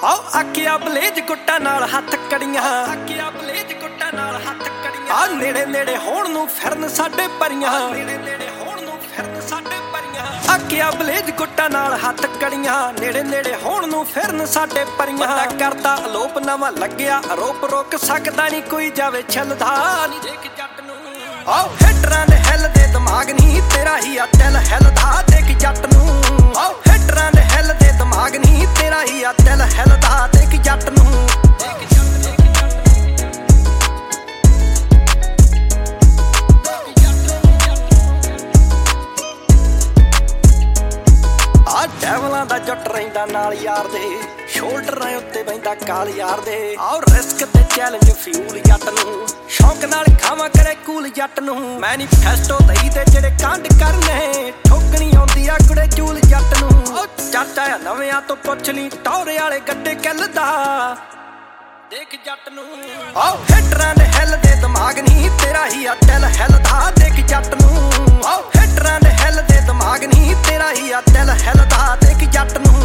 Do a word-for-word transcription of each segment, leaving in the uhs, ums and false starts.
ਆਓ ਆਖਿਆ ਬਲੇਜ ਗੁੱਟਾਂ ਨਾਲ ਹੱਥ ਕੜੀਆਂ, ਆਖਿਆ ਬਲੇਜ ਗੁੱਟਾਂ ਨਾਲ ਹੱਥ ਕੜੀਆਂ। ਆ ਨੇੜੇ ਨੇੜੇ ਹੋਣ ਨੂੰ ਫਿਰਨ ਸਾਡੇ ਪਰੀਆਂ, ਨੇੜੇ ਨੇੜੇ ਹੋਣ ਨੂੰ ਫਿਰਨ ਸਾਡੇ ਪਰੀਆਂ। ਆਖਿਆ ਬਲੇਜ ਗੁੱਟਾਂ ਨਾਲ ਹੱਥ ਕੜੀਆਂ, ਨੇੜੇ ਨੇੜੇ ਹੋਣ ਨੂੰ ਫਿਰਨ ਸਾਡੇ ਪਰੀਆਂ। ਬੰਦਾ ਕਰਦਾ ਅਲੋਪ ਨਵਾਂ ਲੱਗਿਆ ਆਰੋਪ, ਰੋਕ ਸਕਦਾ ਨਹੀਂ ਕੋਈ ਜਾਵੇ ਛਲਦਾ ਨਹੀਂ ਦੇਖ ਜੱਟ ਨੂੰ। ਆਓ ਹਿੱਟਰਾਂ ਦੇ ਹਿੱਲਦੇ ਦਿਮਾਗ ਨਹੀਂ ਤੇਰਾ ਹੀ ਆ ਦਿਲ ਹਿੱਲਦਾ ਦੇਖ ਜੱਟ ਨੂੰ। ਆਓ ਹਿੱਟਰਾਂ ਦੇ ਹਿੱਲਦੇ ਦਿਮਾਗ ਨਹੀਂ ਤੇਰਾ ਹੀ ਆ ਦਿਲ ਹਿੱਲਦਾ ਦੇਖ ਜੱਟ ਨੂੰ। ਆ ਡੈਵਲਾਂ ਦਾ ਜੱਟ ਰਹਿੰਦਾ ਨਾਲ ਯਾਰ ਦੇ, ਸ਼ੋਲਡਰਾਂ ਉੱਤੇ ਬੈਂਦਾ ਕਾਲ ਯਾਰ ਦੇ। ਆਓ ਰਿਸਕ ਤੇ ਚੈਲੰਜ ਫਿਊਲ ਜੱਟ ਨੂੰ, ਸ਼ੌਂਕ ਨਾਲ ਖਾਵਾਂ ਕਰੇ ਕੂਲ ਜੱਟ ਨੂੰ। ਮੈਨੀਫੈਸਟੋ ਦਈ ਤੇ ਜਿਹੜੇ ਕਾਂਡ ਕਰਨੇ, ਠੋਕਣੀ ਆਉਂਦੀ ਆ ਕੁੜੇ ਚੂਲ ਜੱਟ ਨੂੰ। ਉਹ ਚਾਚਾ ਆ ਨਵਿਆਂ ਤੋਂ ਪੁੱਛ ਲਈ ਟੌਰੇ ਵਾਲੇ ਗੱਡੇ ਕਿੱਲਦਾ ਦੇਖ ਜੱਟ ਨੂੰ। ਆਓ ਹਿੱਟਰਾਂ ਦੇ ਹਿੱਲਦੇ ਦਿਮਾਗ ਨਹੀਂ ਤੇਰਾ ਹੀ ਆ ਦਿਲ ਹਿੱਲਦਾ ਦੇਖ ਜੱਟ ਨੂੰ। ਆਓ ਹਿੱਟਰਾਂ ਦੇ ਹਿੱਲਦੇ ਦਿਮਾਗ ਨਹੀਂ ਤੇਰਾ ਹੀ ਆ ਦਿਲ ਹਿੱਲਦਾ ਦੇਖ ਜੱਟ ਨੂੰ।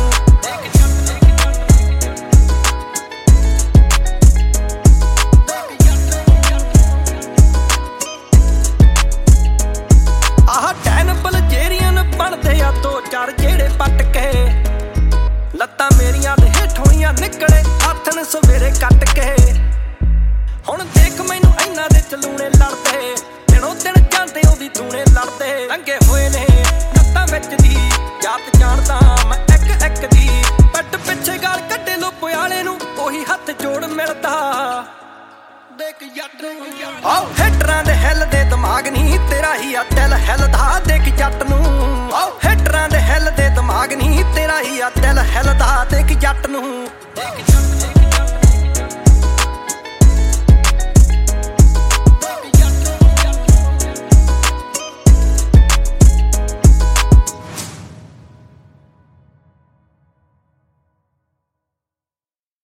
ਆਹ ਟੈਨਬਲ ਜੇਰੀਅਨ ਬਣਦੇ ਆ ਦੋ ਚਾਰ ਜਿਹੜੇ ਪੱਟ ਕੇ, ਲੱਤਾਂ ਮੇਰੀਆਂ ਦੇ ਹੇਠੋਂ ਨਿਕਲੇ ਹੱਥਨ ਸਵੇਰੇ ਕੱਟ ਕੇ। ਹੁਣ ਦੇਖ ਮੈਨੂੰ ਇਹਨਾਂ ਦੇ ਚਲੂਣੇ ਲੜਦੇ, ਦਿਨੋਂ ਦਿਨ ਜਾਂਦੇ ਉਹਦੀ ਦੂਣੇ ਲੜਦੇ। ਲੰਗੇ ਹੋਏ ਨੇ ਨੱਤਾਂ ਵਿੱਚ ਦੀ ਜਾਤ ਜਾਣਦਾ ਮੈਂ ਇੱਕ ਇੱਕ ਦੀ, ਪੱਟ ਪਿੱਛੇ ਗਾਲ ਕੱਢੇ ਲੋਪ ਵਾਲੇ ਨੂੰ ਉਹੀ ਹੱਥ ਜੋੜ ਮਿਲਦਾ ਦੇਖ ਜੱਟ ਨੂੰ। ਆਓ ਹਿੱਟਰਾਂ ਦੇ ਹਿੱਲਦੇ ਦਿਮਾਗ ਨਹੀਂ ਤੇਰਾ ਹੀ ਆ ਦਿਲ ਹਿੱਲਦਾ ਦੇਖ ਜੱਟ ਨੂੰ। ਆਓ ਹਿੱਟਰਾਂ ਦੇ ਹਿੱਲਦੇ ਦਿਮਾਗ ਨਹੀਂ ਤੇਰਾ ਹੀ ਆ ਦਿਲ ਹਿੱਲਦਾ ਦੇਖ ਜੱਟ ਨੂੰ।